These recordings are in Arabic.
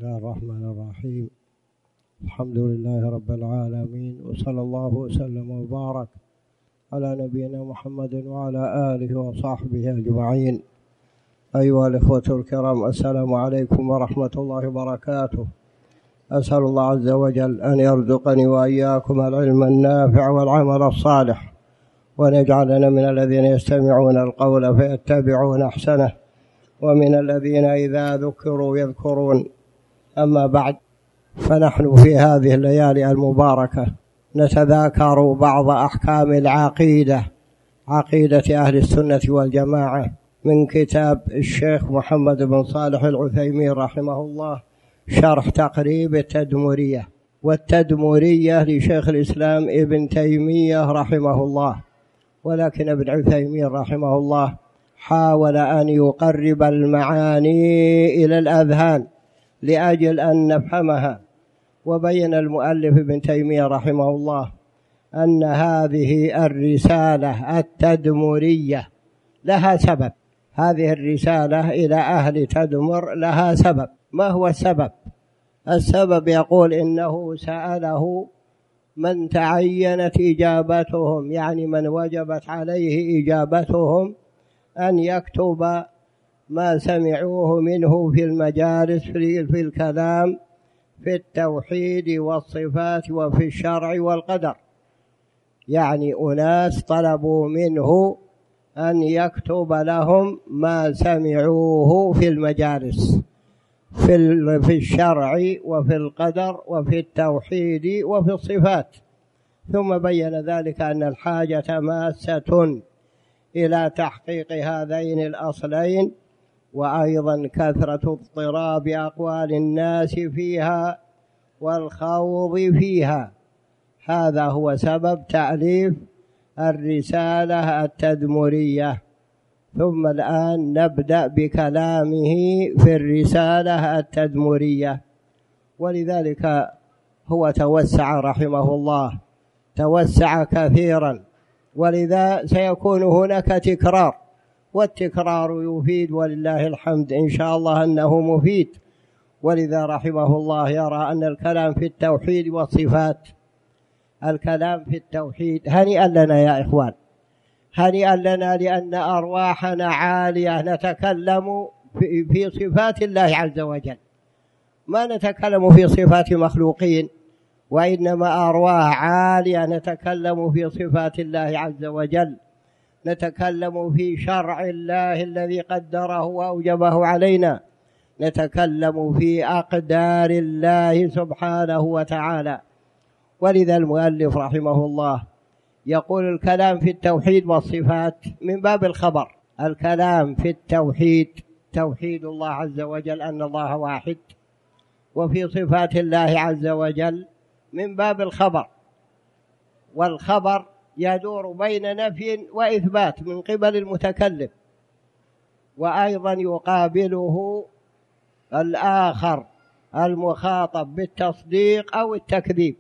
الله الرحمن الرحيم. الحمد لله رب العالمين، وصلى الله وسلم وبارك على نبينا محمد وعلى آله وصحبه أجمعين. أيها الإخوة الكرام، السلام عليكم ورحمة الله وبركاته. أسأل الله عز وجل أن يرزقني وإياكم العلم النافع والعمل الصالح، وأن يجعلنا من الذين يستمعون القول فيتبعون أحسنه، ومن الذين إذا ذكروا يذكرون. أما بعد، فنحن في هذه الليالي المباركة نتذاكر بعض أحكام العقيدة، عقيدة أهل السنة والجماعة، من كتاب الشيخ محمد بن صالح العثيمين رحمه الله، شرح تقريب التدمرية. والتدمرية لشيخ الإسلام ابن تيمية رحمه الله، ولكن ابن عثيمين رحمه الله حاول أن يقرب المعاني إلى الأذهان لأجل أن نفهمها. وبين المؤلف ابن تيمية رحمه الله أن هذه الرسالة التدمرية لها سبب. هذه الرسالة إلى أهل تدمر لها سبب. ما هو السبب؟ السبب يقول إنه سأله من تعينت إجابتهم، يعني من وجبت عليه إجابتهم، أن يكتب ما سمعوه منه في المجالس في الكلام في التوحيد والصفات وفي الشرع والقدر. يعني أناس طلبوا منه أن يكتب لهم ما سمعوه في المجالس في الشرع وفي القدر وفي التوحيد وفي الصفات. ثم بين ذلك أن الحاجة ماسة إلى تحقيق هذين الأصلين، وأيضا كثرة اضطراب أقوال الناس فيها والخوض فيها. هذا هو سبب تأليف الرسالة التدمرية. ثم الآن نبدأ بكلامه في الرسالة التدمرية. ولذلك هو توسع رحمه الله، توسع كثيرا، ولذا سيكون هناك تكرار، والتكرار يفيد، ولله الحمد إن شاء الله أنه مفيد. ولذا رحمه الله يرى أن الكلام في التوحيد والصفات، الكلام في التوحيد هنيئا لنا يا إخوان، هنيئا لنا، لأن أرواحنا عالية نتكلم في صفات الله عز وجل، ما نتكلم في صفات مخلوقين، وإنما أرواح عالية نتكلم في صفات الله عز وجل، نتكلم في شرع الله الذي قدره وأوجبه علينا، نتكلم في أقدار الله سبحانه وتعالى. ولذا المؤلف رحمه الله يقول الكلام في التوحيد والصفات من باب الخبر. الكلام في التوحيد، توحيد الله عز وجل أن الله واحد، وفي صفات الله عز وجل من باب الخبر. والخبر يدور بين نفي وإثبات من قبل المتكلم، وأيضا يقابله الآخر المخاطب بالتصديق أو التكذيب.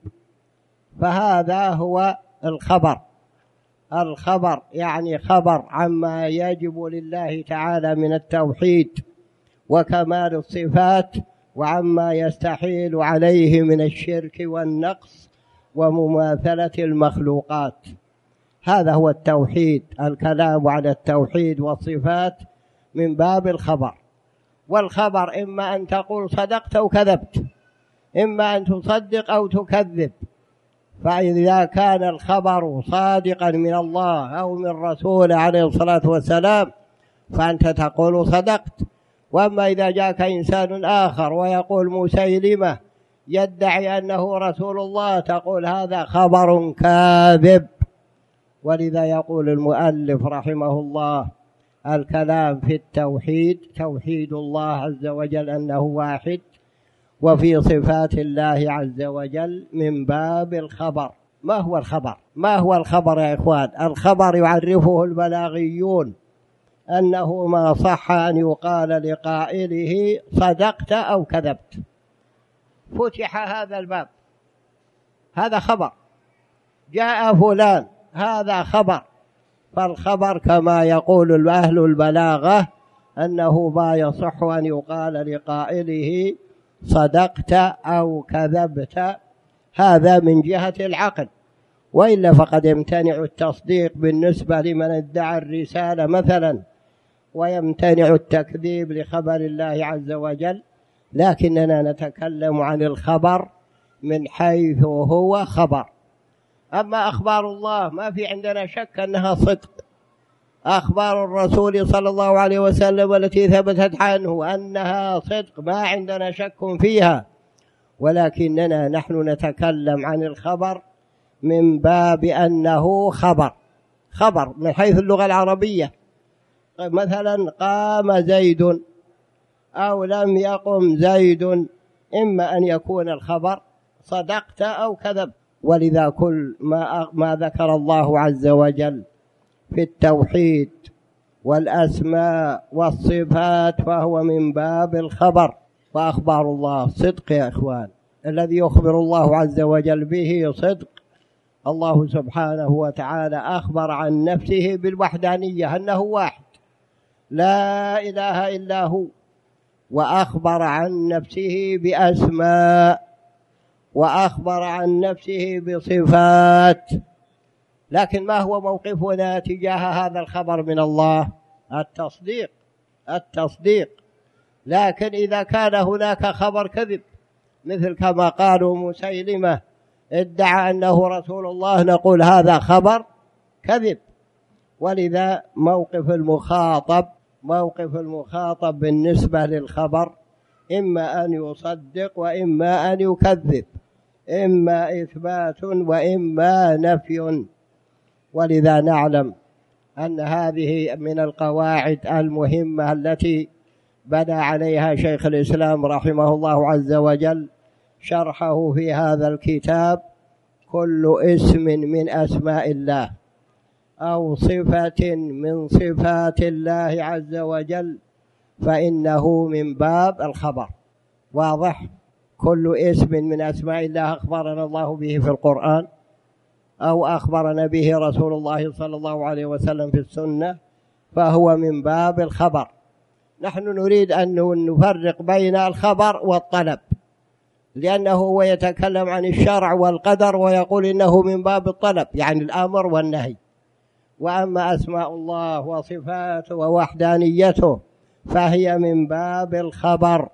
فهذا هو الخبر. الخبر يعني خبر عما يجب لله تعالى من التوحيد وكمال الصفات، وعما يستحيل عليه من الشرك والنقص ومماثلة المخلوقات. هذا هو التوحيد، الكلام على التوحيد والصفات من باب الخبر. والخبر إما أن تقول صدقت أو كذبت، إما أن تصدق أو تكذب. فإذا كان الخبر صادقا من الله أو من رسول عليه الصلاة والسلام فأنت تقول صدقت. وأما إذا جاءك إنسان آخر ويقول مسيلمة يدعي أنه رسول الله، تقول هذا خبر كاذب. ولذا يقول المؤلف رحمه الله الكلام في التوحيد، توحيد الله عز وجل أنه واحد، وفي صفات الله عز وجل من باب الخبر. ما هو الخبر؟ ما هو الخبر يا إخوان؟ الخبر يعرفه البلاغيون أنه ما صح أن يقال لقائله صدقت أو كذبت. فتح هذا الباب، هذا خبر. جاء فلان، هذا خبر. فالخبر كما يقول أهل البلاغة أنه ما يصح أن يقال لقائله صدقت أو كذبت، هذا من جهة العقل. وإلا فقد يمتنع التصديق بالنسبة لمن ادعى الرسالة مثلا، ويمتنع التكذيب لخبر الله عز وجل، لكننا نتكلم عن الخبر من حيث هو خبر. أما أخبار الله ما في عندنا شك أنها صدق، أخبار الرسول صلى الله عليه وسلم التي ثبتت عنه أنها صدق ما عندنا شك فيها، ولكننا نحن نتكلم عن الخبر من باب أنه خبر من حيث اللغة العربية. مثلا قام زيد أو لم يقم زيد، إما أن يكون الخبر صدقت أو كذب. ولذا كل ما ذكر الله عز وجل في التوحيد والأسماء والصفات فهو من باب الخبر. وأخبار الله صدق يا إخوان، الذي يخبر الله عز وجل به صدق. الله سبحانه وتعالى أخبر عن نفسه بالوحدانية أنه واحد لا إله إلا هو، وأخبر عن نفسه بأسماء، وأخبر عن نفسه بصفات. لكن ما هو موقفنا تجاه هذا الخبر من الله؟ التصديق. لكن إذا كان هناك خبر كذب، مثل كما قالوا مسيلمة ادعى أنه رسول الله، نقول هذا خبر كذب. ولذا موقف المخاطب بالنسبة للخبر إما أن يصدق وإما أن يكذب، إما إثبات وإما نفي. ولذا نعلم أن هذه من القواعد المهمة التي بنى عليها شيخ الإسلام رحمه الله عز وجل شرحه في هذا الكتاب: كل اسم من أسماء الله أو صفة من صفات الله عز وجل فإنه من باب الخبر. واضح؟ كل اسم من أسماء الله أخبرنا الله به في القرآن أو أخبرنا به رسول الله صلى الله عليه وسلم في السنة فهو من باب الخبر. نحن نريد أن نفرق بين الخبر والطلب، لأنه هو يتكلم عن الشرع والقدر ويقول إنه من باب الطلب، يعني الأمر والنهي. وأما أسماء الله وصفاته ووحدانيته فهي من باب الخبر.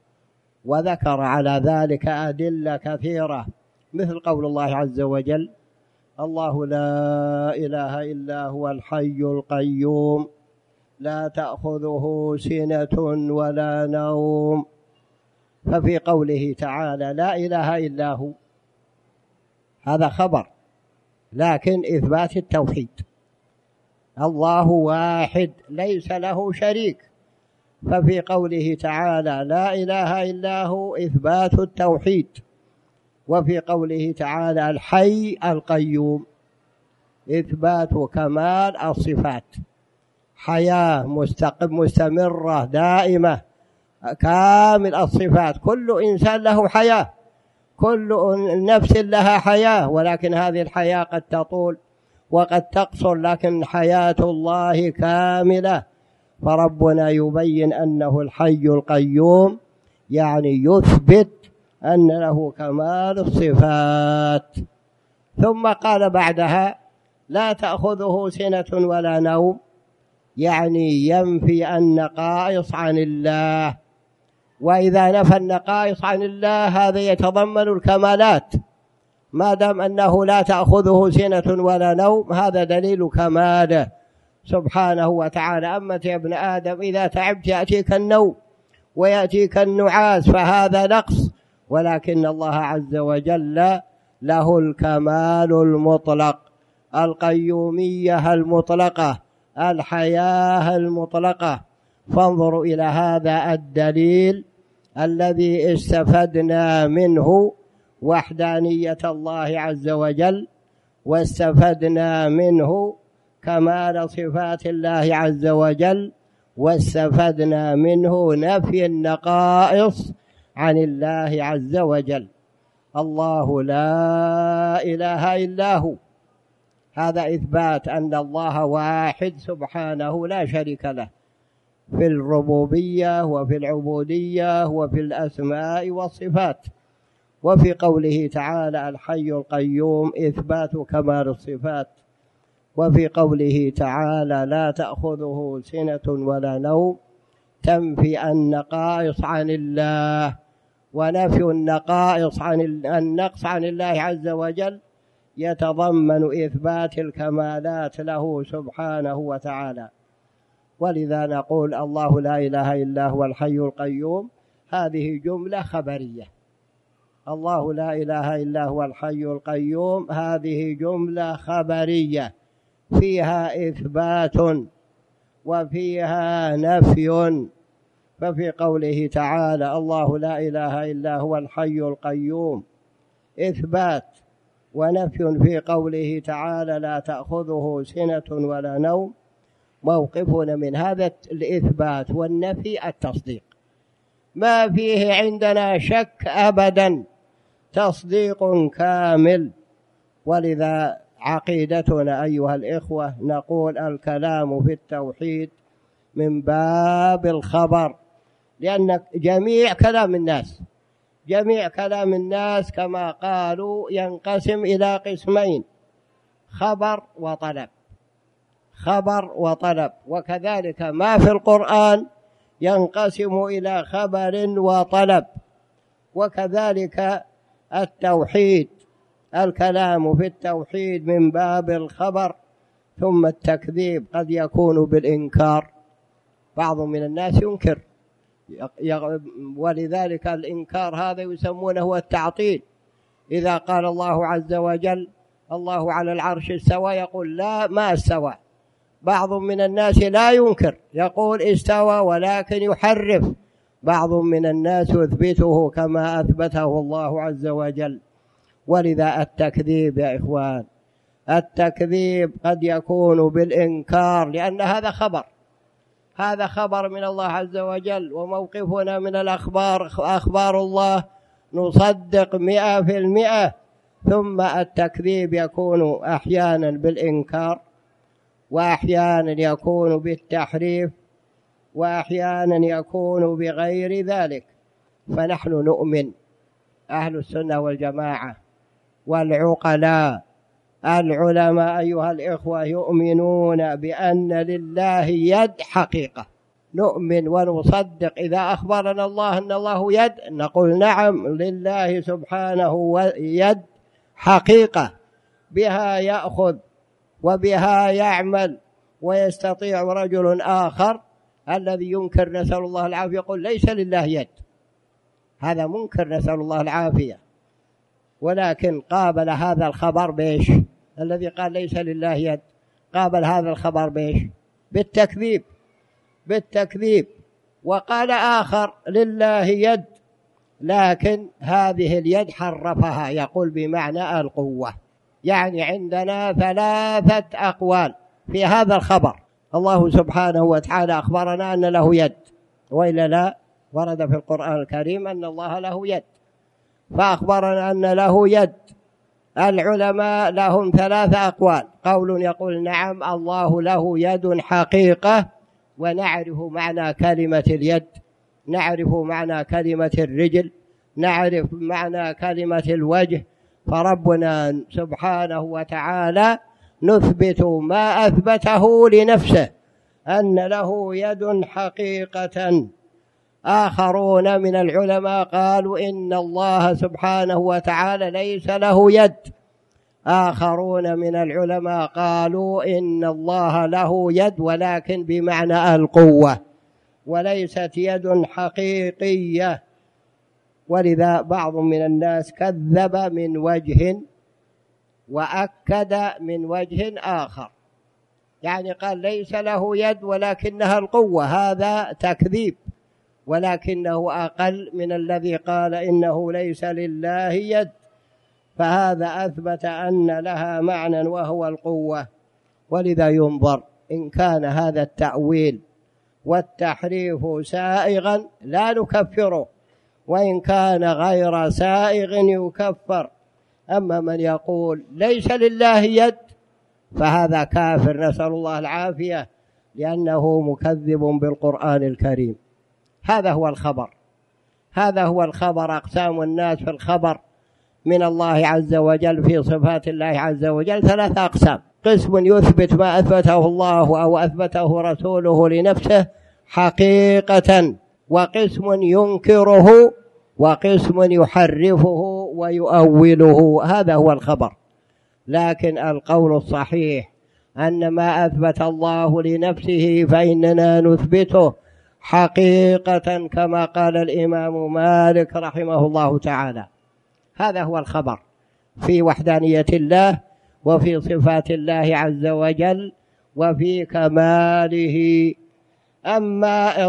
وذكر على ذلك أدلة كثيرة، مثل قول الله عز وجل: الله لا إله إلا هو الحي القيوم لا تأخذه سنة ولا نوم. ففي قوله تعالى لا إله إلا هو هذا خبر، لكن إثبات التوحيد. الله واحد ليس له شريك، ففي قوله تعالى لا إله إلا هو إثبات التوحيد. وفي قوله تعالى الحي القيوم إثبات كمال الصفات، حياة مستمرة دائمة كامل الصفات. كل إنسان له حياة، كل نفس لها حياة، ولكن هذه الحياة قد تطول وقد تقصر، لكن حياة الله كاملة. فربنا يبين أنه الحي القيوم، يعني يثبت أن له كمال الصفات. ثم قال بعدها لا تأخذه سنة ولا نوم، يعني ينفي النقائص عن الله. وإذا نفى النقائص عن الله هذا يتضمن الكمالات، ما دام أنه لا تأخذه سنة ولا نوم هذا دليل كماله سبحانه وتعالى. أما يا ابن آدم إذا تعبت يأتيك النوم ويأتيك النعاس فهذا نقص، ولكن الله عز وجل له الكمال المطلق، القيومية المطلقة، الحياة المطلقة. فانظروا إلى هذا الدليل الذي استفدنا منه وحدانية الله عز وجل، واستفدنا منه كمال صفات الله عز وجل، واستفدنا منه نفي النقائص عن الله عز وجل. الله لا إله إلا هو، هذا إثبات أن الله واحد سبحانه لا شريك له. في الربوبية وفي العبودية وفي الأسماء والصفات. وفي قوله تعالى الحي القيوم إثبات كمال الصفات. وفي قوله تعالى لا تأخذه سنة ولا نوم تنفي النقائص عن الله، ونفي النقص عن الله عز وجل يتضمن إثبات الكمالات له سبحانه وتعالى. ولذا نقول الله لا إله إلا هو الحي القيوم، هذه جملة خبرية. الله لا إله إلا هو الحي القيوم هذه جملة خبرية فيها إثبات وفيها نفي. ففي قوله تعالى الله لا إله إلا هو الحي القيوم إثبات، ونفي في قوله تعالى لا تأخذه سنة ولا نوم. موقفنا من هذا الإثبات والنفي التصديق، ما فيه عندنا شك أبدا، تصديق كامل. ولذا عقيدتنا أيها الإخوة نقول الكلام في التوحيد من باب الخبر، لأن جميع كلام الناس كما قالوا ينقسم إلى قسمين: خبر وطلب. وكذلك ما في القرآن ينقسم إلى خبر وطلب. وكذلك التوحيد، الكلام في التوحيد من باب الخبر. ثم التكذيب قد يكون بالإنكار، بعض من الناس ينكر، ولذلك الإنكار هذا يسمونه التعطيل. إذا قال الله عز وجل الله على العرش استوى يقول لا ما استوى. بعض من الناس لا ينكر، يقول استوى ولكن يحرف. بعض من الناس يثبته كما أثبته الله عز وجل. ولذا التكذيب يا إخوان، التكذيب قد يكون بالإنكار، لأن هذا خبر من الله عز وجل. وموقفنا من الأخبار أخبار الله نصدق 100%. ثم التكذيب يكون أحيانا بالإنكار، وأحيانا يكون بالتحريف، وأحيانا يكون بغير ذلك. فنحن نؤمن، أهل السنة والجماعة والعقلاء العلماء أيها الإخوة يؤمنون بأن لله يد حقيقة. نؤمن ونصدق إذا أخبرنا الله أن الله يد، نقول نعم لله سبحانه يد حقيقة، بها يأخذ وبها يعمل. ويستطيع رجل آخر الذي ينكر نسأل الله العافية يقول ليس لله يد، هذا منكر نسأل الله العافية. ولكن قابل هذا الخبر بإيش؟ الذي قال ليس لله يد قابل هذا الخبر بإيش؟ بالتكذيب. وقال آخر لله يد، لكن هذه اليد حرفها، يقول بمعنى القوة. يعني عندنا 3 أقوال في هذا الخبر. الله سبحانه وتعالى أخبرنا أن له يد، وإلا لا؟ ورد في القرآن الكريم أن الله له يد، فأخبرنا أن له يد. العلماء لهم 3 أقوال: قول يقول نعم الله له يد حقيقة، ونعرف معنى كلمة اليد، نعرف معنى كلمة الرجل، نعرف معنى كلمة الوجه. فربنا سبحانه وتعالى نثبت ما أثبته لنفسه أن له يد حقيقة. آخرون من العلماء قالوا إن الله سبحانه وتعالى ليس له يد. آخرون من العلماء قالوا إن الله له يد ولكن بمعنى القوة، وليست يد حقيقية. ولذا بعض من الناس كذب من وجه وأكد من وجه آخر، يعني قال ليس له يد ولكنها القوة، هذا تكذيب، ولكنه أقل من الذي قال إنه ليس لله يد. فهذا أثبت أن لها معنى وهو القوة. ولذا ينظر إن كان هذا التأويل والتحريف سائغا لا نكفره، وإن كان غير سائغ يكفر. أما من يقول ليس لله يد فهذا كافر، نسأل الله العافية، لأنه مكذب بالقرآن الكريم. هذا هو الخبر، هذا هو الخبر. أقسام الناس في الخبر من الله عز وجل في صفات الله عز وجل ثلاثة أقسام: قسم يثبت ما أثبته الله أو أثبته رسوله لنفسه حقيقة، وقسم ينكره، وقسم يحرفه ويؤوله. هذا هو الخبر. لكن القول الصحيح أن ما أثبت الله لنفسه فإننا نثبته حقيقة، كما قال الإمام مالك رحمه الله تعالى. هذا هو الخبر في وحدانية الله وفي صفات الله عز وجل وفي كماله. أما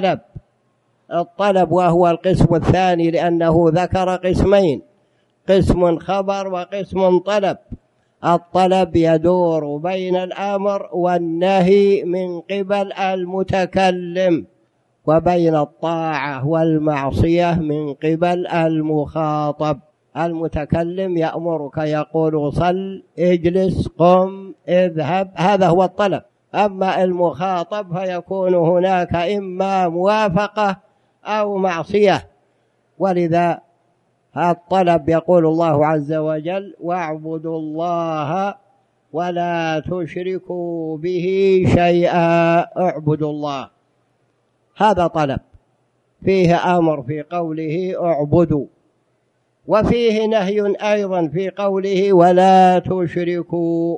الطلب وهو القسم الثاني، لأنه ذكر قسمين: قسم خبر وقسم طلب. الطلب يدور بين الأمر والنهي من قبل المتكلم، وبين الطاعة والمعصية من قبل المخاطب. المتكلم يأمرك، يقول صل، اجلس، قم، اذهب، هذا هو الطلب. أما المخاطب فيكون هناك إما موافقة أو معصية. ولذا الطلب يقول الله عز وجل: واعبدوا الله ولا تشركوا به شيئا. اعبدوا الله، هذا طلب، فيه أمر في قوله اعبدوا، وفيه نهي أيضا في قوله ولا تشركوا.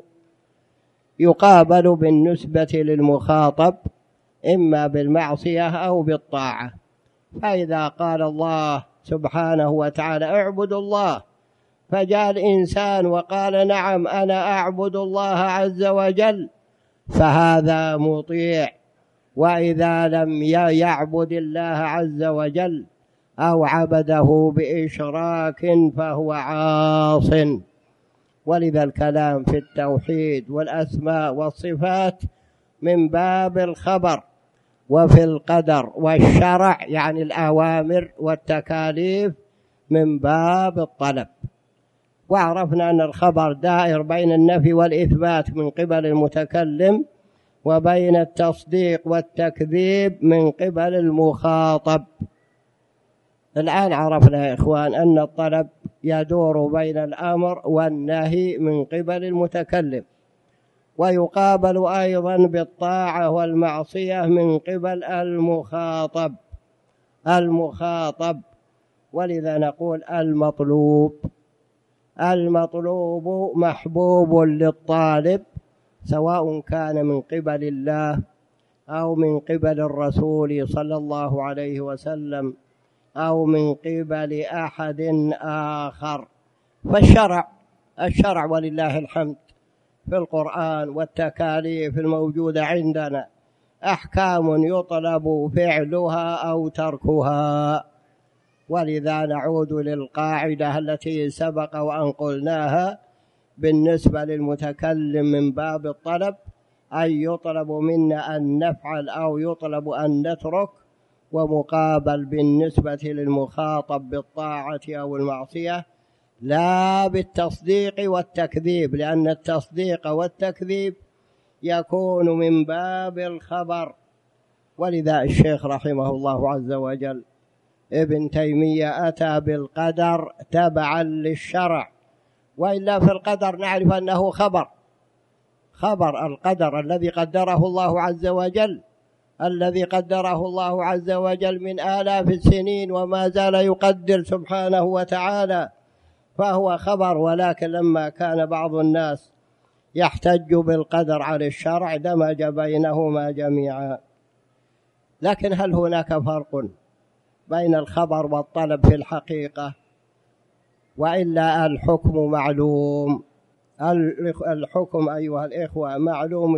يقابل بالنسبة للمخاطب إما بالمعصية أو بالطاعة. فإذا قال الله سبحانه وتعالى اعبدوا الله، فجاء الإنسان وقال نعم أنا أعبد الله عز وجل، فهذا مطيع. وإذا لم يعبد الله عز وجل أو عبده بإشراك فهو عاص. ولذا الكلام في التوحيد والأسماء والصفات من باب الخبر، وفي القدر والشرع يعني الأوامر والتكاليف من باب الطلب. وعرفنا أن الخبر دائر بين النفي والإثبات من قبل المتكلم، وبين التصديق والتكذيب من قبل المخاطب. الآن عرفنا يا إخوان أن الطلب يدور بين الأمر والنهي من قبل المتكلم، ويقابل أيضا بالطاعة والمعصية من قبل المخاطب. ولذا نقول المطلوب محبوب للطالب، سواء كان من قبل الله أو من قبل الرسول صلى الله عليه وسلم أو من قبل أحد آخر. فالشرع ولله الحمد في القرآن والتكاليف الموجودة عندنا أحكام يطلب فعلها أو تركها. ولذا نعود للقاعدة التي سبق وأن قلناها بالنسبة للمتكلم من باب الطلب: أن يطلب منا أن نفعل أو يطلب أن نترك، ومقابل بالنسبة للمخاطب بالطاعة أو المعصية لا بالتصديق والتكذيب، لأن التصديق والتكذيب يكون من باب الخبر. ولذا الشيخ رحمه الله عز وجل ابن تيمية أتى بالقدر تبعا للشرع، وإلا في القدر نعرف أنه خبر القدر الذي قدره الله عز وجل، الذي قدره الله عز وجل من آلاف السنين وما زال يقدر سبحانه وتعالى، فهو خبر. ولكن لما كان بعض الناس يحتج بالقدر على الشرع دمج بينهما جميعا. لكن هل هناك فرق بين الخبر والطلب في الحقيقة؟ وإلا الحكم معلوم. الحكم أيها الإخوة معلوم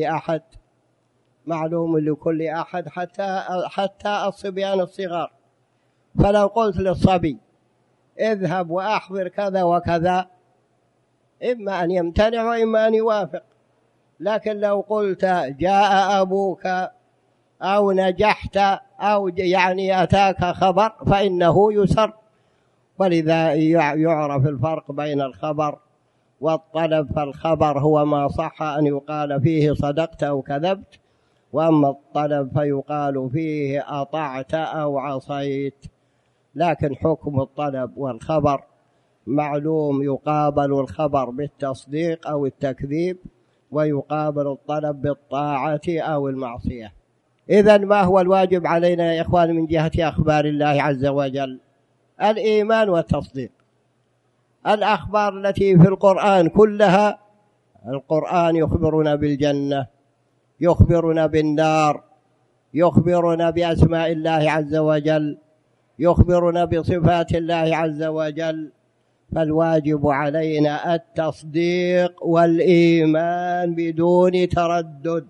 لكل أحد حتى الصبيان الصغار. فلو قلت للصبي اذهب وأحضر كذا وكذا، إما أن يمتنع وإما أن يوافق. لكن لو قلت جاء أبوك أو نجحت أو يعني أتاك خبر فإنه يسر. ولذا يعرف الفرق بين الخبر والطلب. فالخبر هو ما صح أن يقال فيه صدقت أو كذبت، وأما الطلب فيقال فيه أطعت أو عصيت. لكن حكم الطلب والخبر معلوم، يقابل الخبر بالتصديق أو التكذيب، ويقابل الطلب بالطاعة أو المعصية. إذن ما هو الواجب علينا يا إخوان من جهة أخبار الله عز وجل؟ الإيمان والتصديق. الأخبار التي في القرآن كلها، القرآن يخبرنا بالجنة، يخبرنا بالنار، يخبرنا بأسماء الله عز وجل، يخبرنا بصفات الله عز وجل. فالواجب علينا التصديق والإيمان بدون تردد،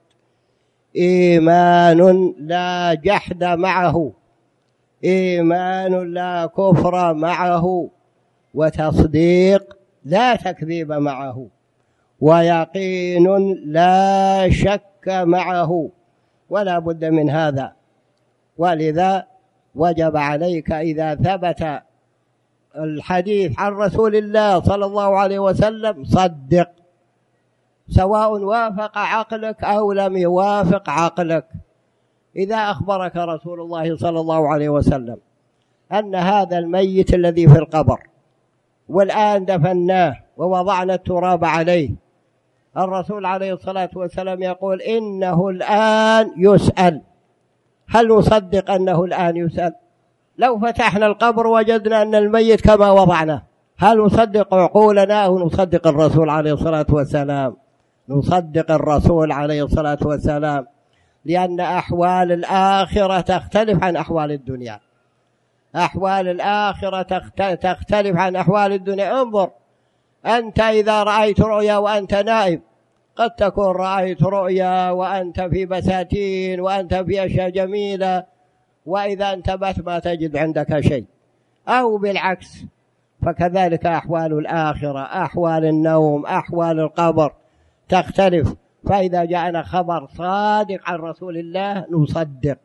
إيمان لا جحد معه، إيمان لا كفر معه، وتصديق لا تكذيب معه، ويقين لا شك معه، ولا بد من هذا. ولذا وجب عليك إذا ثبت الحديث عن رسول الله صلى الله عليه وسلم صدق، سواء وافق عقلك أو لم يوافق عقلك. إذا أخبرك رسول الله صلى الله عليه وسلم أن هذا الميت الذي في القبر والآن دفناه ووضعنا التراب عليه، الرسول عليه الصلاة والسلام يقول إنه الآن يسأل، هل نصدق أنه الآن يسأل؟ لو فتحنا القبر وجدنا أن الميت كما وضعناه، هل نصدق عقولنا أو نصدق الرسول عليه الصلاة والسلام؟ نصدق الرسول عليه الصلاة والسلام، لأن أحوال الآخرة تختلف عن أحوال الدنيا، أحوال الآخرة تختلف عن أحوال الدنيا. انظر أنت إذا رأيت رؤيا وأنت نائم، قد تكون رأيت رؤيا وأنت في بساتين وأنت في أشياء جميلة، وإذا انتبهت ما تجد عندك شيء، أو بالعكس. فكذلك أحوال الآخرة، أحوال النوم، أحوال القبر تختلف. فإذا جاءنا خبر صادق عن رسول الله نصدق،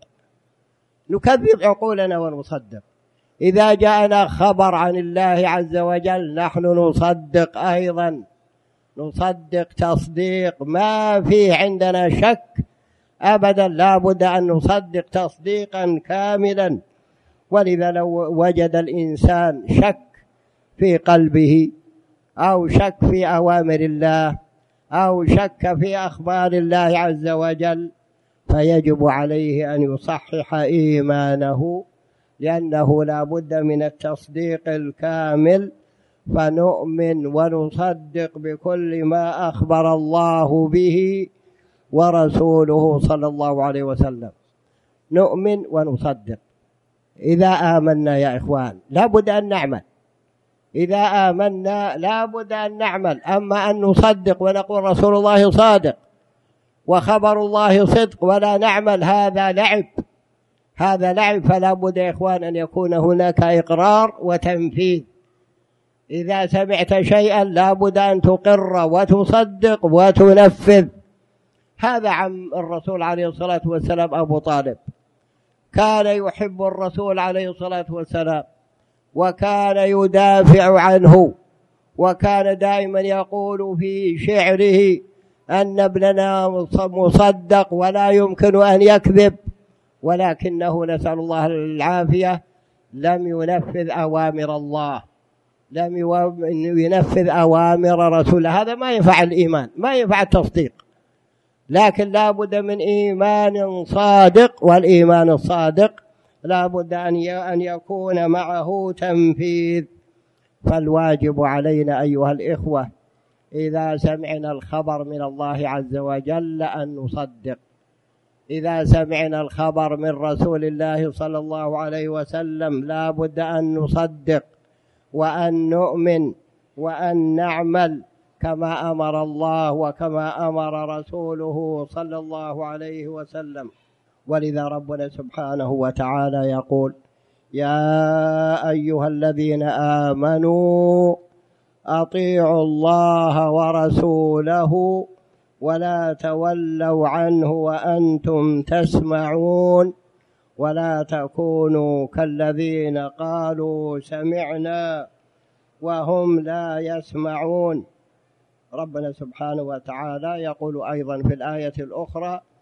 نكذب عقولنا ونصدق. إذا جاءنا خبر عن الله عز وجل نحن نصدق أيضا، نصدق تصديق ما فيه عندنا شك أبدا، لا بد أن نصدق تصديقا كاملا. ولذا لو وجد الإنسان شك في قلبه أو شك في أوامر الله أو شك في أخبار الله عز وجل فيجب عليه أن يصحح إيمانه، لأنه لا بد من التصديق الكامل. فنؤمن ونصدق بكل ما أخبر الله به ورسوله صلى الله عليه وسلم، نؤمن ونصدق. إذا آمنا يا إخوان لا بد أن نعمل، إذا آمنا لا بد أن نعمل. أما أن نصدق ونقول رسول الله صادق وخبر الله صدق ولا نعمل، هذا لعب، هذا لعب. فلا بد يا إخوان أن يكون هناك إقرار وتنفيذ. إذا سمعت شيئا لا بد أن تقر وتصدق وتنفذ. هذا عم الرسول عليه الصلاة والسلام أبو طالب، كان يحب الرسول عليه الصلاة والسلام وكان يدافع عنه، وكان دائما يقول في شعره أن ابننا مصدق ولا يمكن أن يكذب، ولكنه نسأل الله العافية لم ينفذ أوامر الله، لم ينفذ أوامر رسوله. هذا ما ينفع الإيمان، ما ينفع التصديق، لكن لا بد من إيمان صادق، والإيمان الصادق لا بد أن يكون معه تنفيذ. فالواجب علينا أيها الإخوة إذا سمعنا الخبر من الله عز وجل أن نصدق، إذا سمعنا الخبر من رسول الله صلى الله عليه وسلم لا بد أن نصدق وأن نؤمن وأن نعمل كما أمر الله وكما أمر رسوله صلى الله عليه وسلم. ولذا ربنا سبحانه وتعالى يقول: يا أيها الذين آمنوا أطيعوا الله ورسوله ولا تولوا عنه وأنتم تسمعون ولا تكونوا كالذين قالوا سمعنا وهم لا يسمعون. ربنا سبحانه وتعالى يقول أيضا في الآية الأخرى: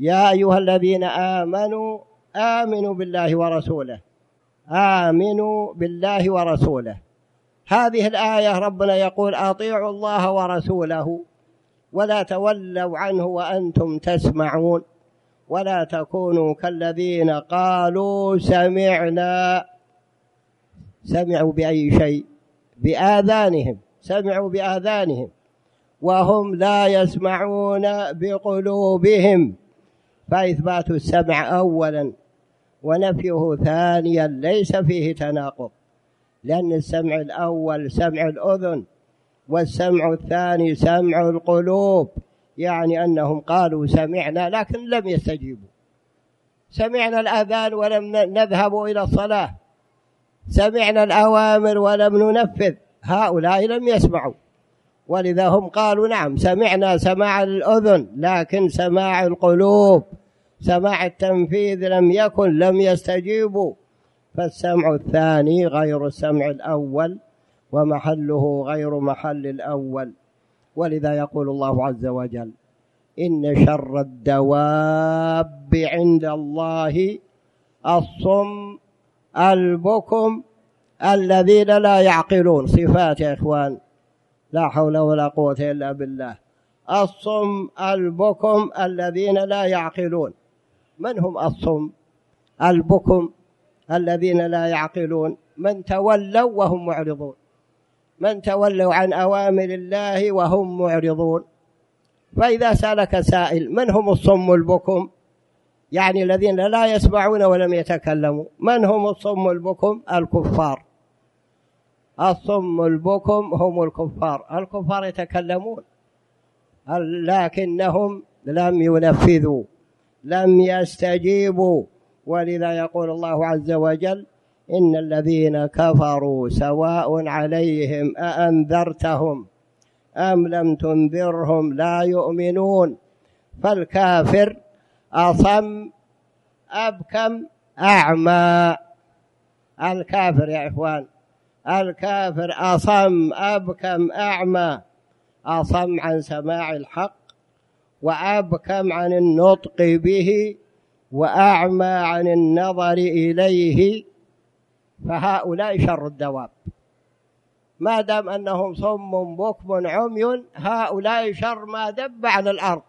يا أيها الذين آمنوا آمنوا بالله ورسوله، آمنوا بالله ورسوله. هذه الآية ربنا يقول أطيعوا الله ورسوله ولا تولوا عنه وأنتم تسمعون ولا تكونوا كالذين قالوا سمعنا. سمعوا بأي شيء؟ بآذانهم، سمعوا بآذانهم وهم لا يسمعون بقلوبهم. فإثبات السمع أولا ونفيه ثانيا ليس فيه تناقض، لأن السمع الأول سمع الأذن والسمع الثاني سمع القلوب، يعني أنهم قالوا سمعنا لكن لم يستجيبوا. سمعنا الأذان ولم نذهب إلى الصلاة، سمعنا الأوامر ولم ننفذ، هؤلاء لم يسمعوا. ولذا هم قالوا نعم سمعنا سماع الأذن لكن سماع القلوب سماع التنفيذ لم يكن، لم يستجيبوا. فالسمع الثاني غير السمع الأول ومحله غير محل الأول. ولذا يقول الله عز وجل إن شر الدواب عند الله الصم البكم الذين لا يعقلون. صفات يا إخوان، لا حول ولا قوة إلا بالله. الصم البكم الذين لا يعقلون. من هم الصم البكم الذين لا يعقلون؟ من تولوا وهم معرضون، من تولوا عن أوامر الله وهم معرضون. فإذا سألك سائل من هم الصم البكم، يعني الذين لا يسمعون ولم يتكلموا، من هم الصم البكم؟ الكفار. الصم البكم هم الكفار. الكفار يتكلمون لكنهم لم ينفذوا، لم يستجيبوا. ولذا يقول الله عز وجل إن الذين كفروا سواء عليهم أأنذرتهم أم لم تنذرهم لا يؤمنون. فالكافر أصم أبكم أعمى. الكافر يا إخوان، الكافر أصم أبكم أعمى. أصم عن سماع الحق وأبكم عن النطق به وأعمى عن النظر إليه. فهؤلاء شر الدواب، ما دام أنهم صم بكم عمي، هؤلاء شر ما دب على الأرض.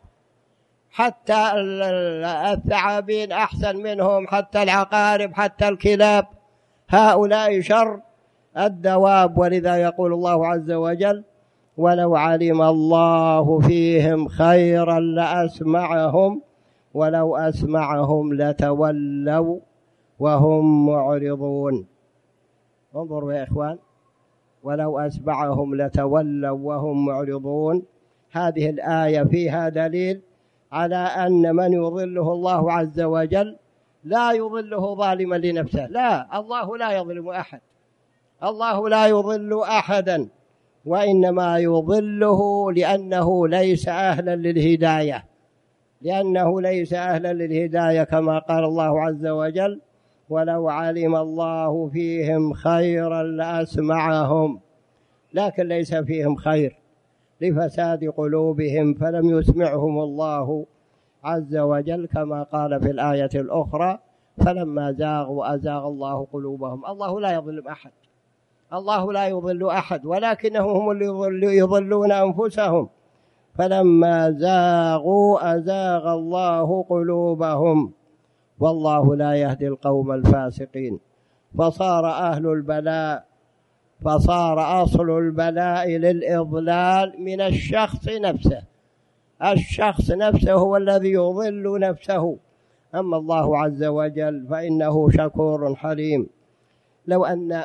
حتى الثعابين أحسن منهم، حتى العقارب، حتى الكلاب، هؤلاء شر الدواب. ولذا يقول الله عز وجل ولو علم الله فيهم خيرا لأسمعهم ولو أسمعهم لتولوا وهم معرضون. انظروا يا إخوان، ولو أسمعهم لتولوا وهم معرضون. هذه الآية فيها دليل على أن من يضله الله عز وجل لا يضله ظالما لنفسه، لا، الله لا يظلم أحد، الله لا يضل أحدا، وإنما يضله لأنه ليس أهلا للهداية، لأنه ليس أهلا للهداية، كما قال الله عز وجل ولو علم الله فيهم خيرا لأسمعهم. لكن ليس فيهم خير لفساد قلوبهم فلم يسمعهم الله عز وجل، كما قال في الآية الأخرى فلما زاغوا أزاغ الله قلوبهم. الله لا يظلم أحد، الله لا يضل أحد، ولكنهم هم اللي يضلون أنفسهم. فلما زاغوا أزاغ الله قلوبهم والله لا يهدي القوم الفاسقين. فصار أهل البلاء، فصار أصل البلاء للإضلال من الشخص نفسه. الشخص نفسه هو الذي يضل نفسه. أما الله عز وجل فإنه شكور حليم. لو أن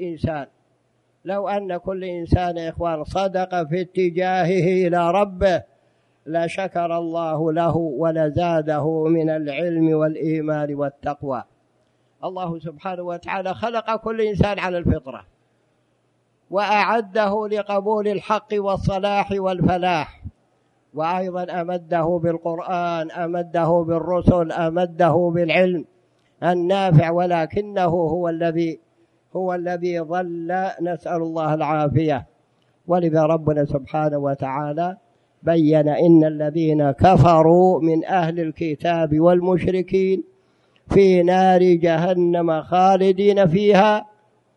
كل إنسان يا إخوان صدق في اتجاهه إلى ربه لشكر الله له ولزاده من العلم والإيمان والتقوى. الله سبحانه وتعالى خلق كل إنسان على الفطرة وأعده لقبول الحق والصلاح والفلاح، وأيضا أمده بالقرآن، أمده بالرسل، أمده بالعلم النافع، ولكنه هو الذي ضل، نسأل الله العافية. ولذا ربنا سبحانه وتعالى بين إن الذين كفروا من أهل الكتاب والمشركين في نار جهنم خالدين فيها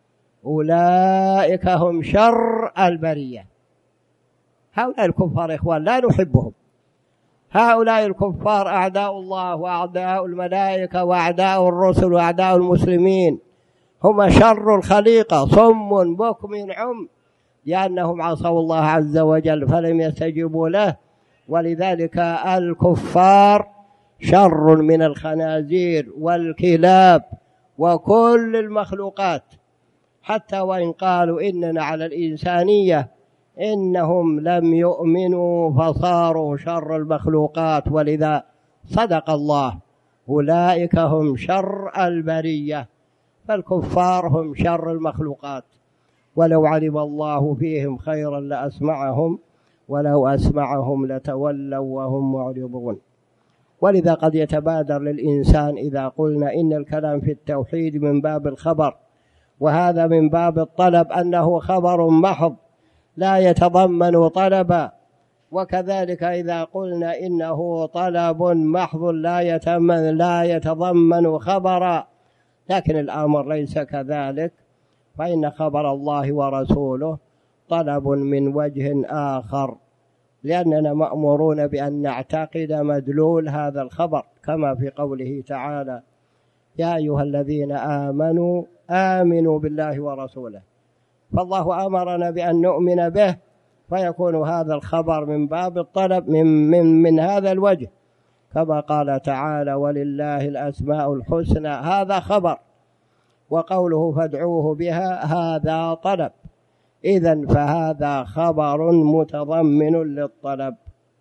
أولئك هم شر البرية. هؤلاء الكفار إخوان لا نحبهم، هؤلاء الكفار أعداء الله وأعداء الملائكة وأعداء الرسل وأعداء المسلمين، هم شر الخليقة، صم بكم عم، لأنهم عصوا الله عز وجل فلم يستجيبوا له. ولذلك الكفار شر من الخنازير والكلاب وكل المخلوقات، حتى وإن قالوا إننا على الإنسانية إنهم لم يؤمنوا فصاروا شر المخلوقات. ولذا صدق الله أولئك هم شر البرية، فالكفار هم شر المخلوقات. ولو علم الله فيهم خيرا لأسمعهم ولو أسمعهم لتولوا وهم معرضون. ولذا قد يتبادر للإنسان إذا قلنا إن الكلام في التوحيد من باب الخبر، وهذا من باب الطلب، أنه خبر محض لا يتضمن طلبا، وكذلك إذا قلنا إنه طلب محض لا يتضمن خبرا، لكن الأمر ليس كذلك، فإن خبر الله ورسوله طلب من وجه آخر، لأننا مأمورون بأن نعتقد مدلول هذا الخبر، كما في قوله تعالى: يا أيها الذين آمنوا آمنوا بالله ورسوله. فالله أمرنا بأن نؤمن به، فيكون هذا الخبر من باب الطلب من هذا الوجه، كما قال تعالى: ولله الأسماء الحسنى، هذا خبر، وقوله فادعوه بها هذا طلب، إذن فهذا خبر متضمن للطلب.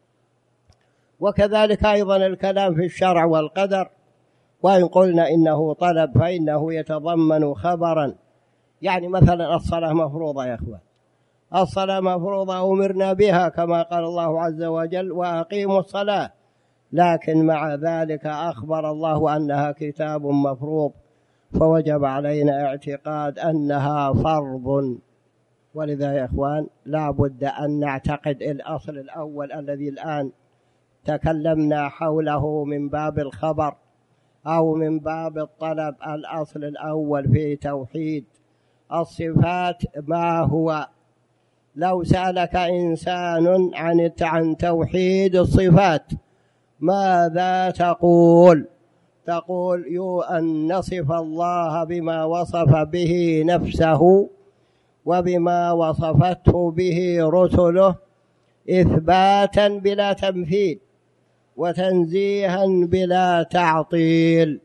وكذلك أيضا الكلام في الشرع والقدر، وإن قلنا إنه طلب فإنه يتضمن خبرا. يعني مثلا الصلاة مفروضة يا أخوان، الصلاة مفروضة أمرنا بها كما قال الله عز وجل: وأقيموا الصلاة، لكن مع ذلك أخبر الله أنها كتاب مفروض، فوجب علينا اعتقاد أنها فرض. ولذا يا إخوان لا بد أن نعتقد الأصل الأول الذي الآن تكلمنا حوله من باب الخبر أو من باب الطلب. الأصل الأول في توحيد الصفات ما هو؟ لو سألك إنسان عن توحيد الصفات ماذا تقول؟ تقول أن نصف الله بما وصف به نفسه وبما وصفته به رسله إثباتا بلا تمثيل وتنزيها بلا تعطيل،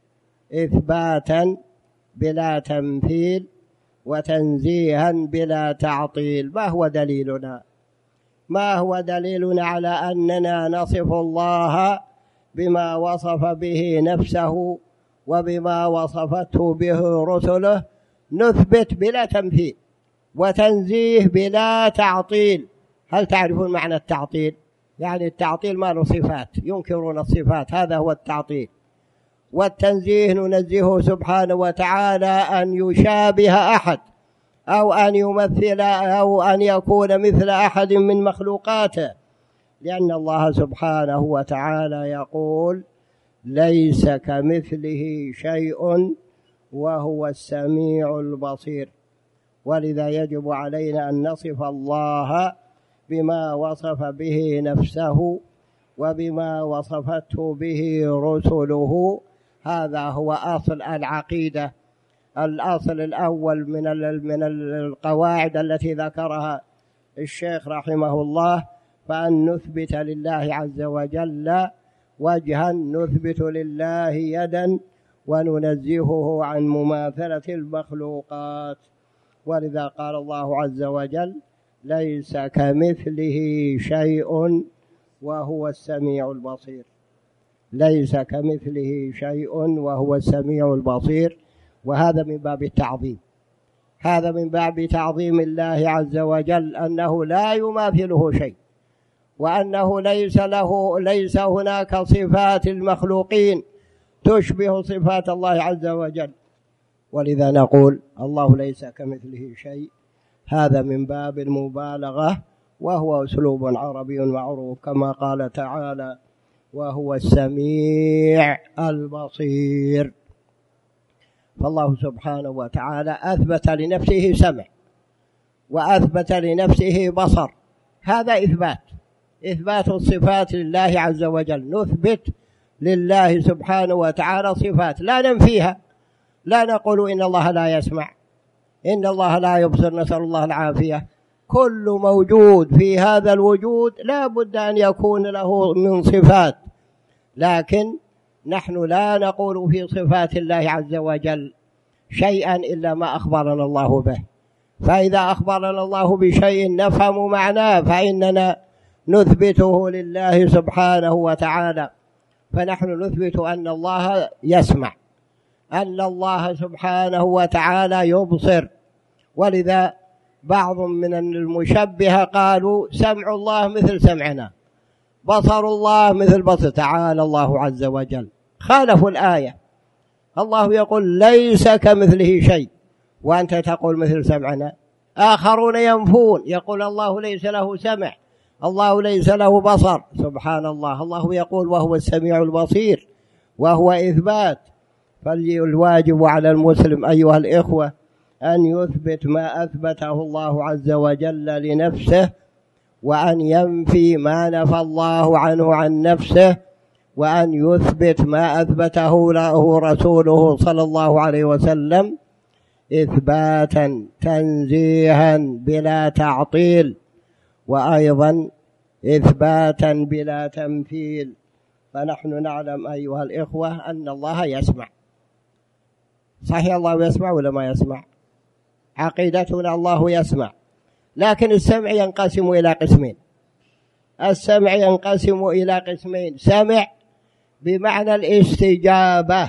إثباتا بلا تمثيل وتنزيها بلا تعطيل. ما هو دليلنا؟ ما هو دليلنا على أننا نصف الله بما وصف به نفسه وبما وصفته به رسله؟ نثبت بلا تمثيل وتنزيه بلا تعطيل. هل تعرفون معنى التعطيل؟ يعني التعطيل ما له صفات، ينكرون الصفات، هذا هو التعطيل. والتنزيه ننزهه سبحانه وتعالى أن يشابه أحد أو أن يمثل أو أن يكون مثل أحد من مخلوقاته، لأن الله سبحانه وتعالى يقول: ليس كمثله شيء وهو السميع البصير. ولذا يجب علينا أن نصف الله بما وصف به نفسه وبما وصفته به رسله. هذا هو أصل العقيدة، الأصل الأول من القواعد التي ذكرها الشيخ رحمه الله، فأن نثبت لله عز وجل وجها، نثبت لله يدا، وننزهه عن مماثلة المخلوقات. ولذا قال الله عز وجل: ليس كمثله شيء وهو السميع البصير. ليس كمثله شيء وهو السميع البصير. وهذا من باب التعظيم، هذا من باب تعظيم الله عز وجل، أنه لا يماثله شيء، وأنه ليس هناك صفات المخلوقين تشبه صفات الله عز وجل. ولذا نقول الله ليس كمثله شيء، هذا من باب المبالغة وهو أسلوب عربي معروف كما قال تعالى: وهو السميع البصير. فالله سبحانه وتعالى أثبت لنفسه سمع، وأثبت لنفسه بصر. هذا إثبات الصفات لله عز وجل. نثبت لله سبحانه وتعالى صفات لا ننفيها، لا نقول إن الله لا يسمع، إن الله لا يبصر، نسأل الله العافية. كل موجود في هذا الوجود لا بد أن يكون له من صفات، لكن نحن لا نقول في صفات الله عز وجل شيئا إلا ما أخبرنا الله به. فإذا أخبرنا الله بشيء نفهم معناه فإننا نثبته لله سبحانه وتعالى. فنحن نثبت أن الله يسمع، أن الله سبحانه وتعالى يبصر. ولذا بعض من المشبهة قالوا سمع الله مثل سمعنا، بصر الله مثل بصر. تعالى الله عز وجل، خالفوا الآية. الله يقول ليس كمثله شيء، وأنت تقول مثل سمعنا. آخرون ينفون، يقول الله ليس له سمع، الله ليس له بصر. سبحان الله، الله يقول وهو السميع البصير، وهو إثبات. فالواجب على المسلم أيها الإخوة أن يثبت ما أثبته الله عز وجل لنفسه، وأن ينفي ما نفى الله عنه عن نفسه، وأن يثبت ما أثبته له رسوله صلى الله عليه وسلم إثباتا تنزيها بلا تعطيل، وأيضا إثباتا بلا تمثيل. فنحن نعلم أيها الإخوة أن الله يسمع. صحيح الله يسمع ولا ما يسمع؟ عقيدتنا الله يسمع، لكن السمع ينقسم إلى قسمين. السمع ينقسم إلى قسمين: سمع بمعنى الاستجابة،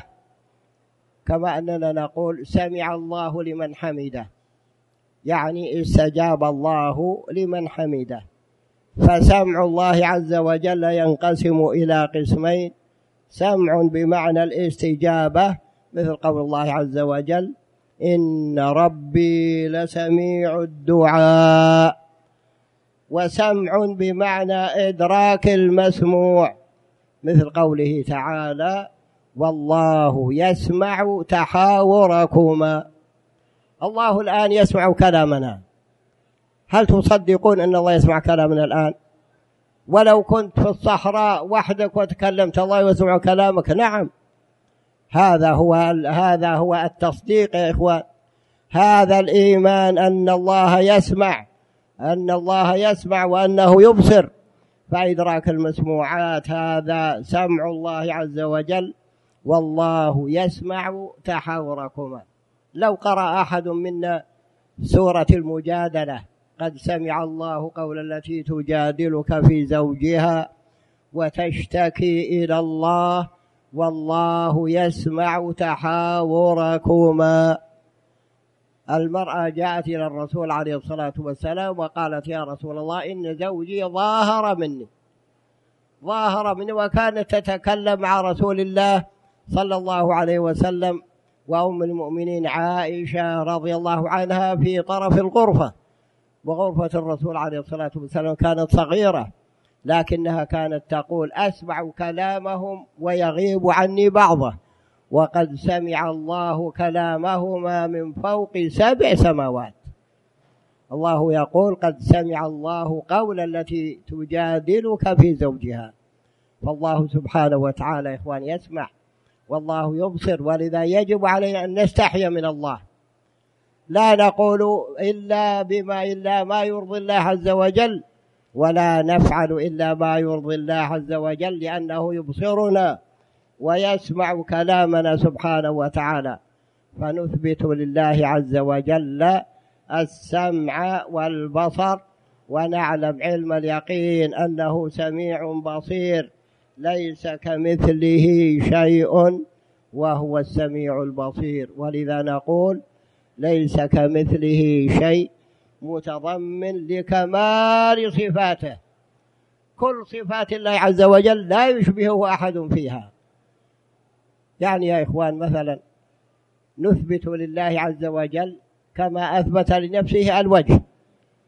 كما أننا نقول سمع الله لمن حمده، يعني استجاب الله لمن حمده. فسمع الله عز وجل ينقسم إلى قسمين: سمع بمعنى الاستجابة مثل قول الله عز وجل: إن ربي لسميع الدعاء. وسمع بمعنى إدراك المسموع مثل قوله تعالى: والله يسمع تحاوركما. الله الآن يسمع كلامنا. هل تصدقون أن الله يسمع كلامنا الآن؟ ولو كنت في الصحراء وحدك وتكلمت الله يسمع كلامك. نعم، هذا هو التصديق يا إخوان. هذا الإيمان أن الله يسمع، أن الله يسمع وأنه يبصر. فإدراك المسموعات هذا سمع الله عز وجل. والله يسمع تحاوركما. لو قرأ أحد منا سورة المجادلة: قد سمع الله قول التي تجادلك في زوجها وتشتكي إلى الله والله يسمع تحاوركما. المرأة جاءت إلى الرسول عليه الصلاة والسلام وقالت: يا رسول الله إن زوجي ظاهر مني، وكانت تتكلم مع رسول الله صلى الله عليه وسلم وأم المؤمنين عائشة رضي الله عنها في طرف الغرفة. وغرفة الرسول عليه الصلاة والسلام كانت صغيرة، لكنها كانت تقول: أسمع كلامهم ويغيب عني بعضه، وقد سمع الله كلامهما من فوق 7 سماوات. الله يقول: قد سمع الله قول التي تجادلك في زوجها. فالله سبحانه وتعالى يا إخوان يسمع والله يبصر. ولذا يجب علينا أن نستحي من الله، لا نقول إلا ما يرضي الله عز وجل، ولا نفعل إلا ما يرضي الله عز وجل، لأنه يبصرنا ويسمع كلامنا سبحانه وتعالى. فنثبت لله عز وجل السمع والبصر، ونعلم علم اليقين أنه سميع بصير ليس كمثله شيء وهو السميع البصير. ولذا نقول ليس كمثله شيء متضمن لكمال صفاته. كل صفات الله عز وجل لا يشبهه أحد فيها. يعني يا إخوان مثلا نثبت لله عز وجل كما أثبت لنفسه الوجه.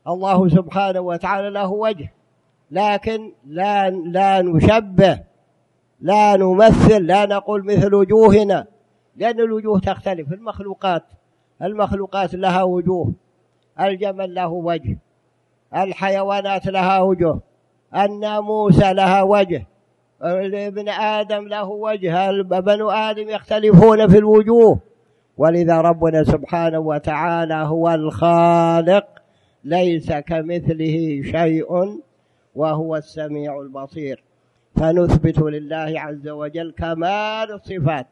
الله سبحانه وتعالى له وجه، لكن لا نشبه، لا نمثل، لا نقول مثل وجوهنا، لأن الوجوه تختلف. المخلوقات لها وجوه، الجمل له وجه، الحيوانات لها وجه، الناموسة لها وجه، ابن آدم له وجه، بنو آدم يختلفون في الوجوه. ولذا ربنا سبحانه وتعالى هو الخالق، ليس كمثله شيء وهو السميع البصير. فنثبت لله عز وجل كمال الصفات،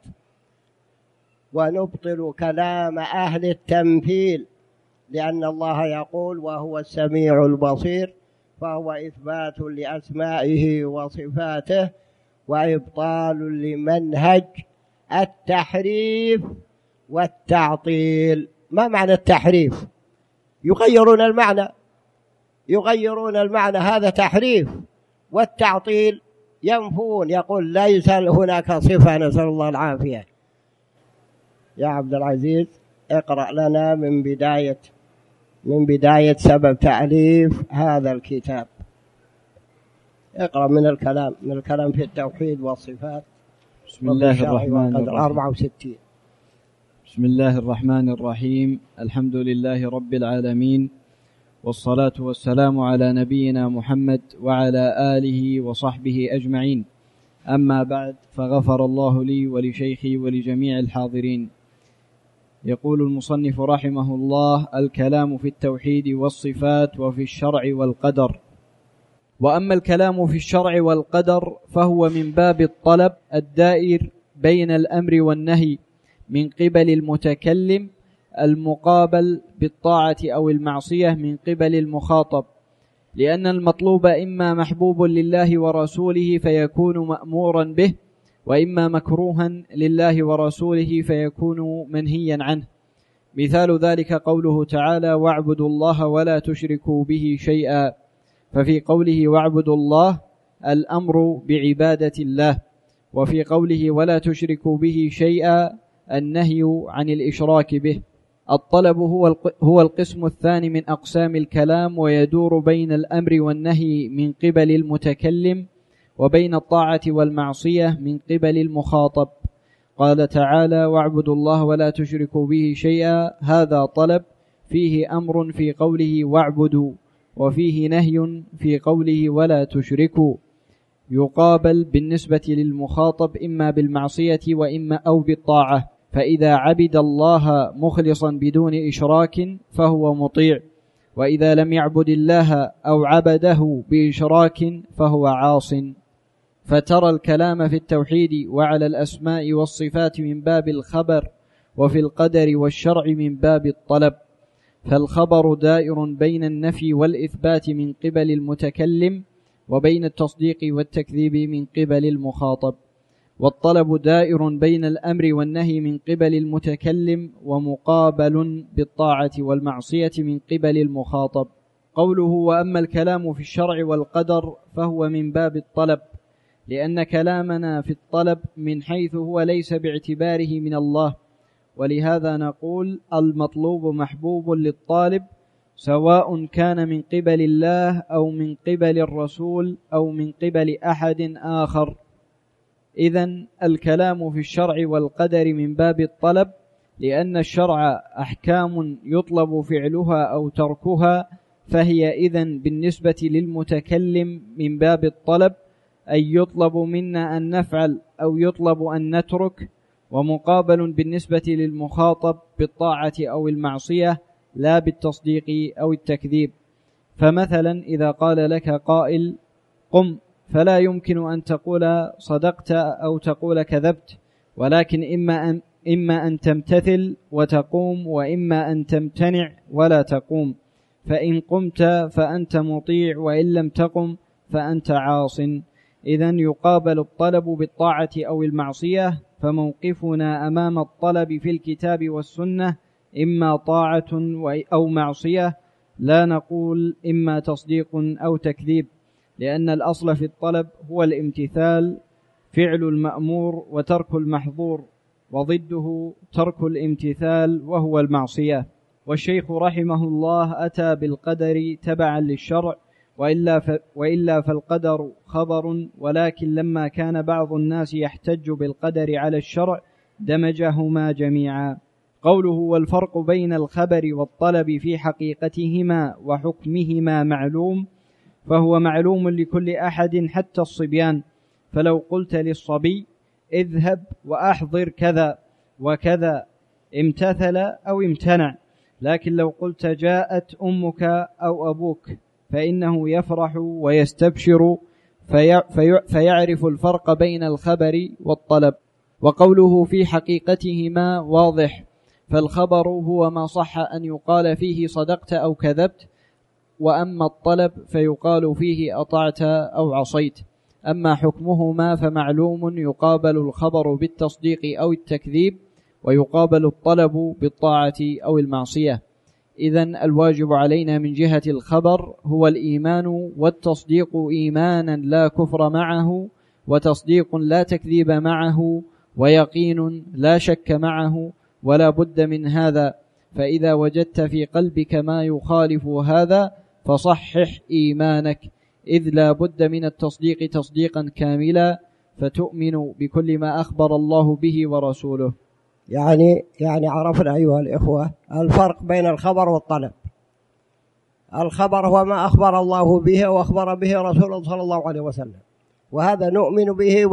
ونبطل كلام أهل التمثيل، لأن الله يقول وهو السميع البصير، فهو إثبات لأسمائه وصفاته وإبطال لمنهج التحريف والتعطيل. ما معنى التحريف؟ يغيرون المعنى، هذا تحريف. والتعطيل ينفون، يقول ليس هناك صفة، نسأل الله العافية. يا عبد العزيز اقرأ لنا من بداية سبب تأليف هذا الكتاب. اقرأ من الكلام في التوحيد والصفات. بسم الله الرحمن الرحيم. 64. بسم الله الرحمن الرحيم. الحمد لله رب العالمين، والصلاة والسلام على نبينا محمد وعلى آله وصحبه أجمعين. أما بعد، فغفر الله لي ولشيخي ولجميع الحاضرين. يقول المصنف رحمه الله: الكلام في التوحيد والصفات وفي الشرع والقدر. وأما الكلام في الشرع والقدر فهو من باب الطلب الدائر بين الأمر والنهي من قبل المتكلم، المقابل بالطاعة أو المعصية من قبل المخاطب، لأن المطلوب إما محبوب لله ورسوله فيكون مأمورا به، وإما مكروها لله ورسوله فيكون منهيا عنه. مثال ذلك قوله تعالى: واعبدوا الله ولا تشركوا به شيئا، ففي قوله واعبدوا الله الأمر بعبادة الله، وفي قوله ولا تشركوا به شيئا النهي عن الإشراك به. الطلب هو القسم الثاني من أقسام الكلام، ويدور بين الأمر والنهي من قبل المتكلم، وبين الطاعة والمعصية من قبل المخاطب. قال تعالى: واعبدوا الله ولا تشركوا به شيئا، هذا طلب فيه أمر في قوله واعبدوا، وفيه نهي في قوله ولا تشركوا. يقابل بالنسبة للمخاطب إما بالمعصية وإما أو بالطاعة، فإذا عبد الله مخلصا بدون إشراك فهو مطيع، وإذا لم يعبد الله أو عبده بإشراك فهو عاص. فترى الكلام في التوحيد وعلى الأسماء والصفات من باب الخبر، وفي القدر والشرع من باب الطلب. فالخبر دائر بين النفي والإثبات من قبل المتكلم، وبين التصديق والتكذيب من قبل المخاطب. والطلب دائر بين الأمر والنهي من قبل المتكلم، ومقابل بالطاعة والمعصية من قبل المخاطب. قوله: وأما الكلام في الشرع والقدر فهو من باب الطلب، لأن كلامنا في الطلب من حيث هو ليس باعتباره من الله، ولهذا نقول المطلوب محبوب للطالب، سواء كان من قبل الله أو من قبل الرسول أو من قبل أحد آخر. إذن الكلام في الشرع والقدر من باب الطلب، لأن الشرع أحكام يطلب فعلها أو تركها، فهي إذن بالنسبة للمتكلم من باب الطلب، أي يطلب منا أن نفعل أو يطلب أن نترك. ومقابل بالنسبة للمخاطب بالطاعة أو المعصية، لا بالتصديق أو التكذيب. فمثلا إذا قال لك قائل قم، فلا يمكن أن تقول صدقت أو تقول كذبت، ولكن إما أن تمتثل وتقوم، وإما أن تمتنع ولا تقوم. فإن قمت فأنت مطيع، وإن لم تقم فأنت عاص. إذن يقابل الطلب بالطاعة أو المعصية، فموقفنا أمام الطلب في الكتاب والسنة إما طاعة أو معصية، لا نقول إما تصديق أو تكذيب، لأن الأصل في الطلب هو الامتثال، فعل المأمور وترك المحظور، وضده ترك الامتثال وهو المعصية. والشيخ رحمه الله أتى بالقدر تبعا للشرع، وإلا فالقدر خبر، ولكن لما كان بعض الناس يحتج بالقدر على الشرع دمجهما جميعا. قوله والفرق بين الخبر والطلب في حقيقتهما وحكمهما معلوم، فهو معلوم لكل أحد حتى الصبيان، فلو قلت للصبي اذهب وأحضر كذا وكذا امتثل أو امتنع، لكن لو قلت جاءت أمك أو أبوك فإنه يفرح ويستبشر فيعرف الفرق بين الخبر والطلب. وقوله في حقيقتهما واضح، فالخبر هو ما صح أن يقال فيه صدقت أو كذبت، وأما الطلب فيقال فيه أطعت أو عصيت. أما حكمهما فمعلوم، يقابل الخبر بالتصديق أو التكذيب، ويقابل الطلب بالطاعة أو المعصية. إذن الواجب علينا من جهة الخبر هو الإيمان والتصديق، إيمانا لا كفر معه، وتصديق لا تكذيب معه، ويقين لا شك معه، ولا بد من هذا. فإذا وجدت في قلبك ما يخالف هذا فصحح إيمانك، إذ لا بد من التصديق تصديقا كاملا، فتؤمن بكل ما أخبر الله به ورسوله. يعني عرفنا أيها الإخوة الفرق بين الخبر والطلب. الخبر هو ما أخبر الله به وأخبر به رسوله صلى الله عليه وسلم، وهذا نؤمن به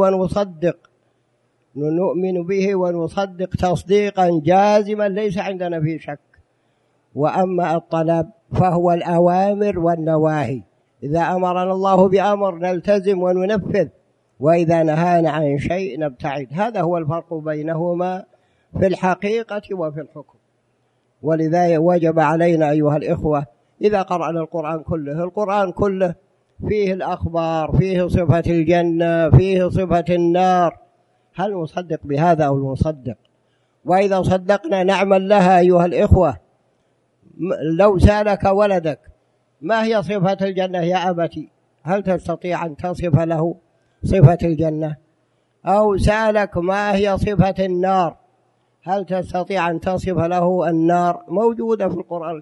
ونصدق تصديقا جازما ليس عندنا فيه شك. وأما الطلب فهو الأوامر والنواهي، إذا أمرنا الله بأمر نلتزم وننفذ، وإذا نهانا عن شيء نبتعد. هذا هو الفرق بينهما في الحقيقة وفي الحكم. ولذا وجب علينا أيها الإخوة إذا قرأنا القرآن كله فيه الأخبار، فيه صفة الجنة، فيه صفة النار، هل نصدق بهذا أو نصدق؟ وإذا صدقنا نعمل لها أيها الإخوة. لو سألك ولدك ما هي صفة الجنة يا أبتي، هل تستطيع أن تصف له صفة الجنة؟ أو سألك ما هي صفة النار، هل تستطيع أن تصف له النار؟ موجودة في القرآن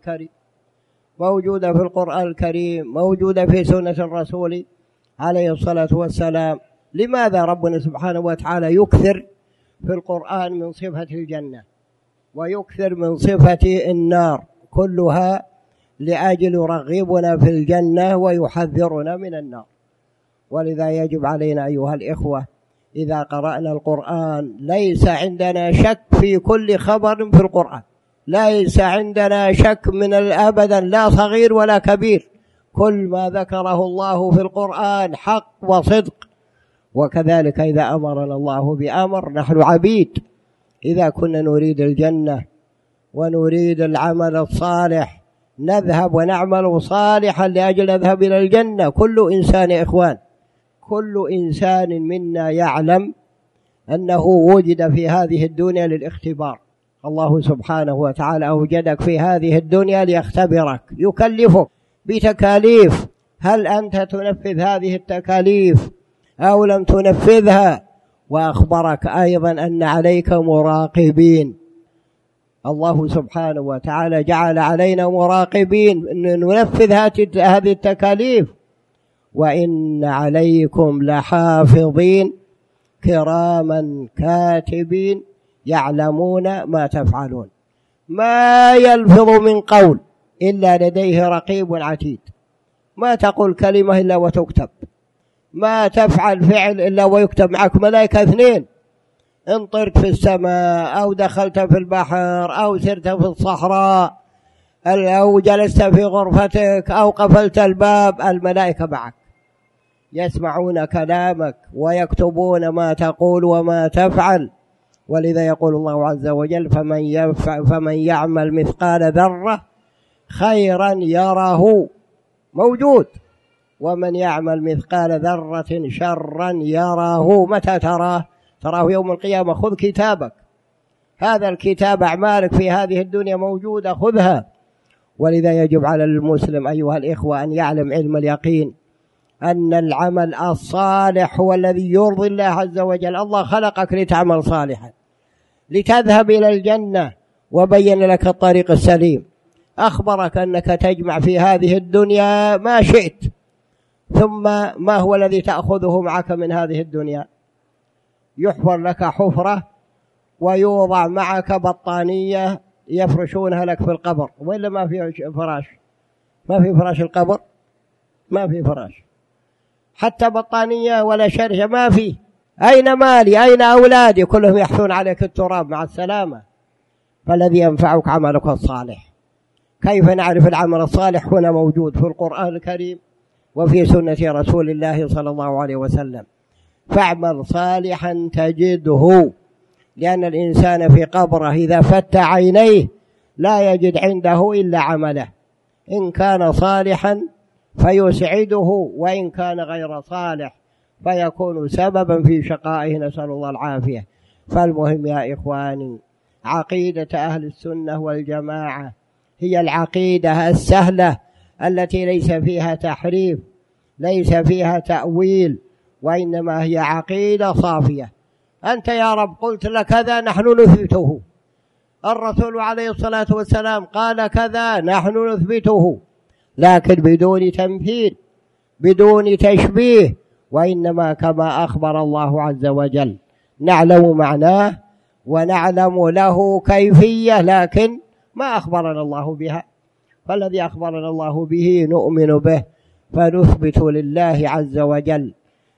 الكريم، موجودة في سنة الرسول عليه الصلاة والسلام. لماذا ربنا سبحانه وتعالى يكثر في القرآن من صفة الجنة ويكثر من صفة النار؟ كلها لأجل يرغبنا في الجنة ويحذرنا من النار. ولذا يجب علينا أيها الإخوة إذا قرأنا القرآن ليس عندنا شك في كل خبر في القرآن، ليس عندنا شك من أبدا، لا صغير ولا كبير، كل ما ذكره الله في القرآن حق وصدق. وكذلك إذا أمرنا الله بأمر نحن عبيد، إذا كنا نريد الجنة ونريد العمل الصالح نذهب ونعمل صالحا لأجل نذهب إلى الجنة. كل إنسان يا إخوان، كل إنسان منا يعلم أنه وجد في هذه الدنيا للاختبار. الله سبحانه وتعالى أوجدك في هذه الدنيا ليختبرك، يكلفك بتكاليف، هل أنت تنفذ هذه التكاليف أو لم تنفذها؟ وأخبرك أيضا أن عليك مراقبين. الله سبحانه وتعالى جعل علينا مراقبين أن ننفذ هذه التكاليف. وإن عليكم لحافظين كراما كاتبين يعلمون ما تفعلون. ما يلفظ من قول إلا لديه رقيب عتيد. ما تقول كلمة إلا وتكتب، ما تفعل فعل إلا ويكتب معك ملائكة 2. إن طرت في السماء أو دخلت في البحر أو سرت في الصحراء أو جلست في غرفتك أو قفلت الباب، الملائكة معك يسمعون كلامك ويكتبون ما تقول وما تفعل. ولذا يقول الله عز وجل فمن يعمل مثقال ذرة خيرا يره، موجود، ومن يعمل مثقال ذرة شرا يره. متى تراه يوم القيامة. خذ كتابك، هذا الكتاب أعمالك في هذه الدنيا موجودة، خذها. ولذا يجب على المسلم أيها الإخوة أن يعلم علم اليقين أن العمل الصالح هو الذي يرضي الله عز وجل. الله خلقك لتعمل صالحا لتذهب إلى الجنة وبين لك الطريق السليم، أخبرك أنك تجمع في هذه الدنيا ما شئت، ثم ما هو الذي تأخذه معك من هذه الدنيا؟ يحفر لك حفرة ويوضع معك بطانية يفرشونها لك في القبر، وإلا ما في فراش، ما في فراش القبر، ما في فراش حتى بطانية ولا شرشة ما في. أين مالي؟ أين أولادي؟ كلهم يحثون عليك التراب، مع السلامة. فالذي ينفعك عملك الصالح. كيف نعرف العمل الصالح؟ هنا موجود في القرآن الكريم وفي سنة رسول الله صلى الله عليه وسلم. فاعمل صالحا تجده، لأن الإنسان في قبره إذا فتح عينيه لا يجد عنده إلا عمله، إن كان صالحا فيسعده، وإن كان غير صالح فيكون سببا في شقائه، نسأل الله العافية. فالمهم يا إخواني، عقيدة أهل السنة والجماعة هي العقيدة السهلة التي ليس فيها تحريف، ليس فيها تأويل، وإنما هي عقيدة صافية. أنت يا رب قلت لك كذا، نحن نثبته. الرسول عليه الصلاة والسلام قال كذا، نحن نثبته، لكن بدون تمثيل، بدون تشبيه، وإنما كما أخبر الله عز وجل، نعلم معناه ونعلم له كيفية، لكن ما أخبرنا الله بها. فالذي أخبرنا الله به نؤمن به، فنثبت لله عز وجل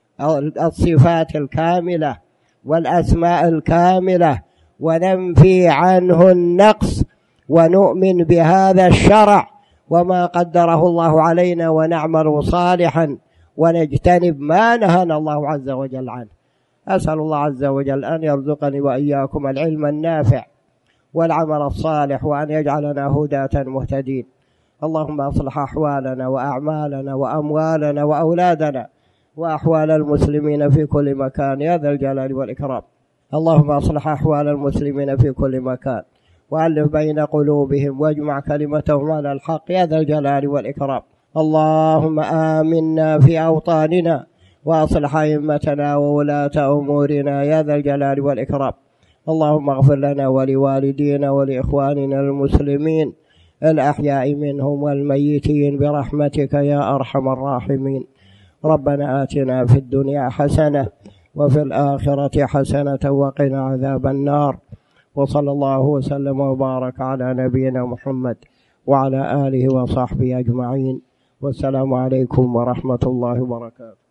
الصفات الكاملة والأسماء الكاملة، وننفي عنه النقص، ونؤمن بهذا الشرع وما قدره الله علينا، ونعمل صالحا ونجتنب ما نهانا الله عز وجل عنه. أسأل الله عز وجل أن يرزقني وإياكم العلم النافع والعمل الصالح، وأن يجعلنا هداة مهتدين. اللهم أصلح أحوالنا وأعمالنا وأموالنا وأولادنا وأحوال المسلمين في كل مكان يا ذا الجلال والإكرام. اللهم أصلح أحوال المسلمين في كل مكان، وألف بين قلوبهم، واجمع كلمتهم على الحق يا ذا الجلال والإكرام. اللهم آمنا في أوطاننا، وأصلح أئمتنا وولاة أمورنا يا ذا الجلال والإكرام. اللهم اغفر لنا ولوالدينا ولإخواننا المسلمين الأحياء منهم والميتين برحمتك يا أرحم الراحمين. ربنا آتنا في الدنيا حسنة وفي الآخرة حسنة وقنا عذاب النار. وصلى الله وسلم وبارك على نبينا محمد وعلى آله وصحبه أجمعين، والسلام عليكم ورحمة الله وبركاته.